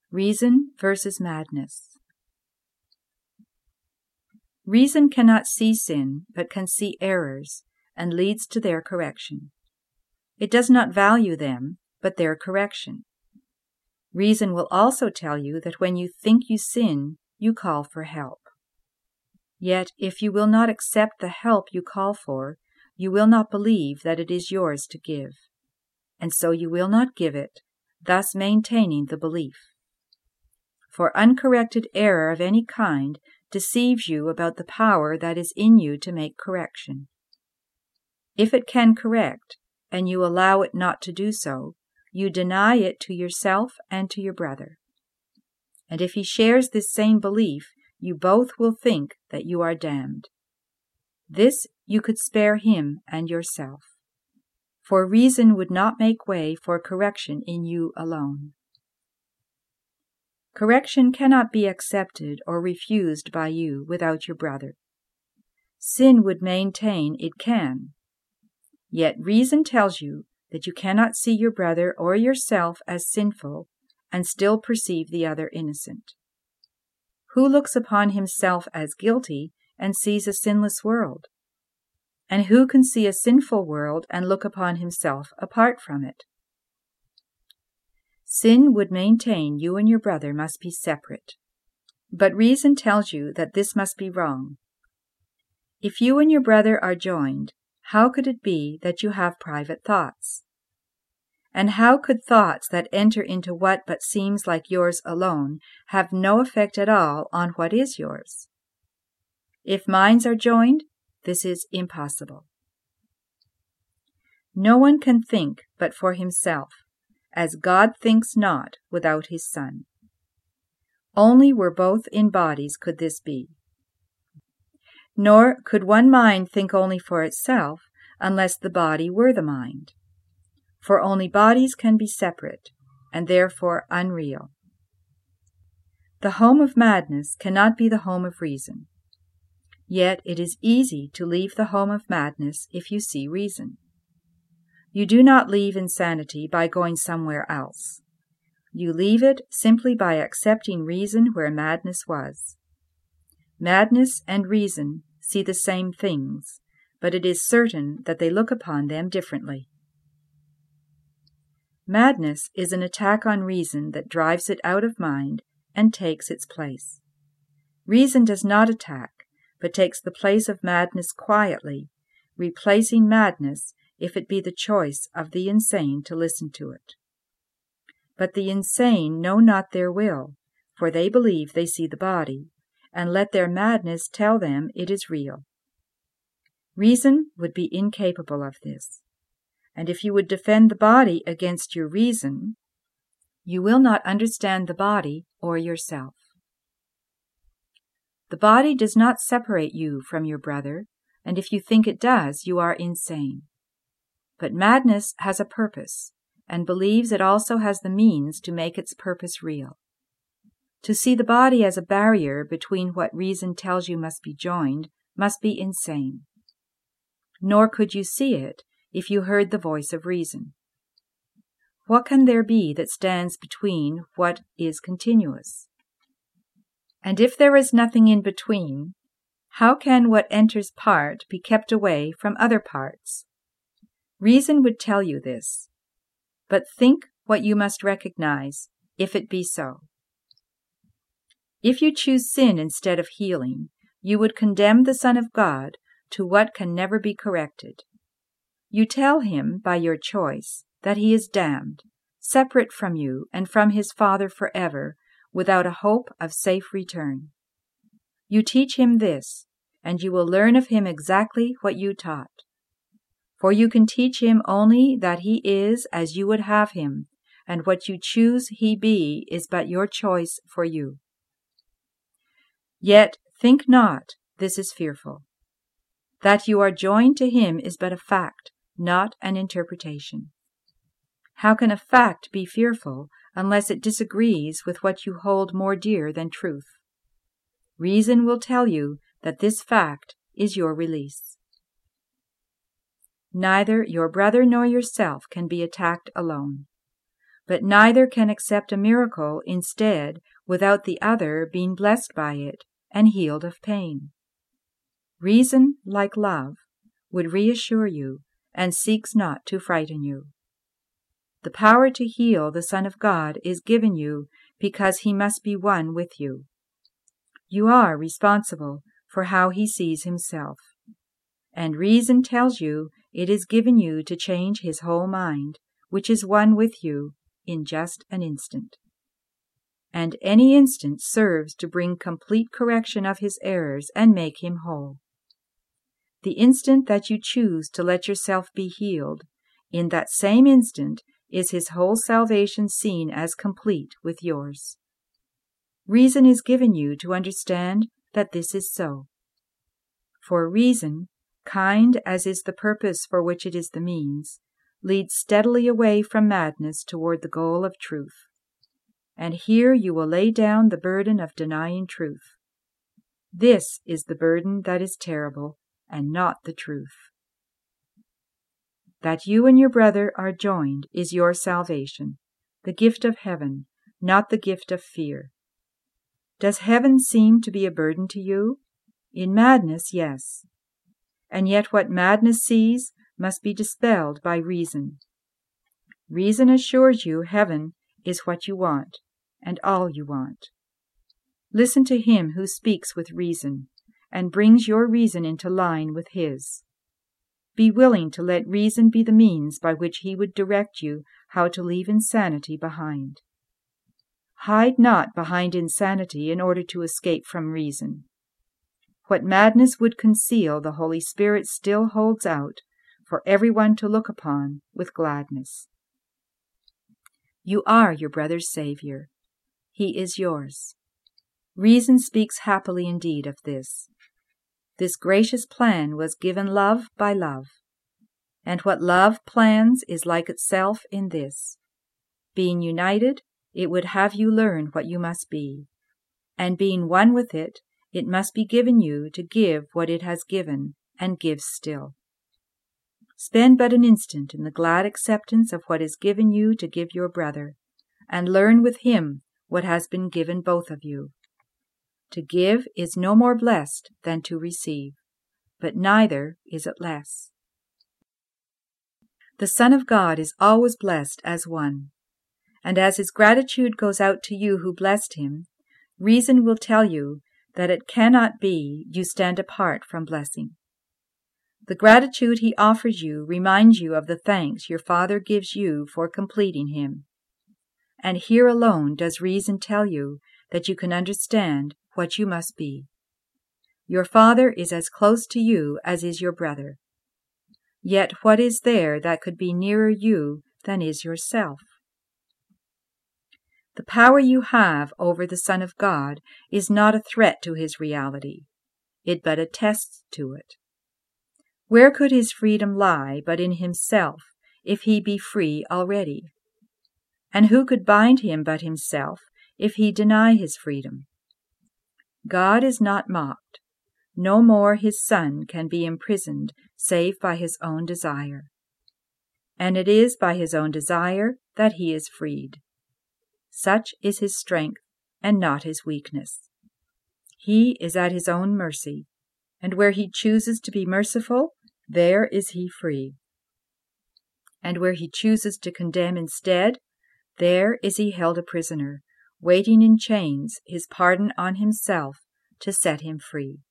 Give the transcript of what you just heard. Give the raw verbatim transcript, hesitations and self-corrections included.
Reason versus madness. Reason cannot see sin, but can see errors, and leads to their correction. It does not value them, but their correction. Reason will also tell you that when you think you sin, you call for help. Yet, if you will not accept the help you call for, you will not believe that it is yours to give, and so you will not give it, thus maintaining the belief. For uncorrected error of any kind deceives you about the power that is in you to make correction. If it can correct, and you allow it not to do so, you deny it to yourself and to your brother. And if he shares this same belief, you both will think that you are damned. This you could spare him and yourself, for reason would not make way for correction in you alone. Correction cannot be accepted or refused by you without your brother. Sin would maintain it can. Yet reason tells you that you cannot see your brother or yourself as sinful and still perceive the other innocent. Who looks upon himself as guilty and sees a sinless world? And who can see a sinful world and look upon himself apart from it? Sin would maintain you and your brother must be separate, but reason tells you that this must be wrong. If you and your brother are joined, how could it be that you have private thoughts? And how could thoughts that enter into what but seems like yours alone have no effect at all on what is yours? If minds are joined, this is impossible. No one can think but for himself, as God thinks not without his Son. Only were both in bodies could this be. Nor could one mind think only for itself unless the body were the mind. For only bodies can be separate, and therefore unreal. The home of madness cannot be the home of reason. Yet it is easy to leave the home of madness if you see reason. You do not leave insanity by going somewhere else. You leave it simply by accepting reason where madness was. Madness and reason see the same things, but it is certain that they look upon them differently. Madness is an attack on reason that drives it out of mind and takes its place. Reason does not attack, but takes the place of madness quietly, replacing madness if it be the choice of the insane to listen to it. But the insane know not their will, for they believe they see the body, and let their madness tell them it is real. Reason would be incapable of this, and if you would defend the body against your reason, you will not understand the body or yourself. The body does not separate you from your brother, and if you think it does, you are insane. But madness has a purpose, and believes it also has the means to make its purpose real. To see the body as a barrier between what reason tells you must be joined must be insane. Nor could you see it if you heard the voice of reason. What can there be that stands between what is continuous? And if there is nothing in between, how can what enters part be kept away from other parts? Reason would tell you this, but think what you must recognize, if it be so. If you choose sin instead of healing, you would condemn the Son of God to what can never be corrected. You tell him, by your choice, that he is damned, separate from you and from his Father forever, without a hope of safe return. You teach him this, and you will learn of him exactly what you taught. For you can teach him only that he is as you would have him, and what you choose he be is but your choice for you. Yet think not this is fearful. That you are joined to him is but a fact, not an interpretation. How can a fact be fearful unless it disagrees with what you hold more dear than truth? Reason will tell you that this fact is your release. Neither your brother nor yourself can be attacked alone. but neither can accept a miracle instead without the other being blessed by it and healed of pain. Reason, like love, would reassure you and seeks not to frighten you. The power to heal the Son of God is given you because he must be one with you. You are responsible for how he sees himself, and reason tells you it is given you to change his whole mind, which is one with you, in just an instant. And any instant serves to bring complete correction of his errors and make him whole. The instant that you choose to let yourself be healed, in that same instant is his whole salvation seen as complete with yours. Reason is given you to understand that this is so. For reason, kind as is the purpose for which it is the means, leads steadily away from madness toward the goal of truth. And here you will lay down the burden of denying truth. This is the burden that is terrible, and not the truth. That you and your brother are joined is your salvation, the gift of heaven, not the gift of fear. Does heaven seem to be a burden to you? In madness, yes. And yet what madness sees must be dispelled by reason. Reason assures you heaven is what you want, and all you want. Listen to him who speaks with reason, and brings your reason into line with his. Be willing to let reason be the means by which he would direct you how to leave insanity behind. Hide not behind insanity in order to escape from reason. What madness would conceal, the Holy Spirit still holds out for everyone to look upon with gladness. You are your brother's Savior. He is yours. Reason speaks happily indeed of this. This gracious plan was given love by love. And what love plans is like itself in this. Being united, it would have you learn what you must be. And being one with it, it must be given you to give what it has given, and gives still. Spend but an instant in the glad acceptance of what is given you to give your brother, and learn with him what has been given both of you. To give is no more blessed than to receive, but neither is it less. The Son of God is always blessed as one, and as his gratitude goes out to you who blessed him, reason will tell you that it cannot be you stand apart from blessing. The gratitude he offers you reminds you of the thanks your Father gives you for completing him. And here alone does reason tell you that you can understand what you must be. Your Father is as close to you as is your brother. Yet what is there that could be nearer you than is yourself? The power you have over the Son of God is not a threat to his reality. It but attests to it. Where could his freedom lie but in himself, if he be free already? And who could bind him but himself, if he deny his freedom? God is not mocked. No more his Son can be imprisoned save by his own desire. And it is by his own desire that he is freed. Such is his strength, and not his weakness. He is at his own mercy, and where he chooses to be merciful, there is he free. And where he chooses to condemn instead, there is he held a prisoner, waiting in chains his pardon on himself to set him free.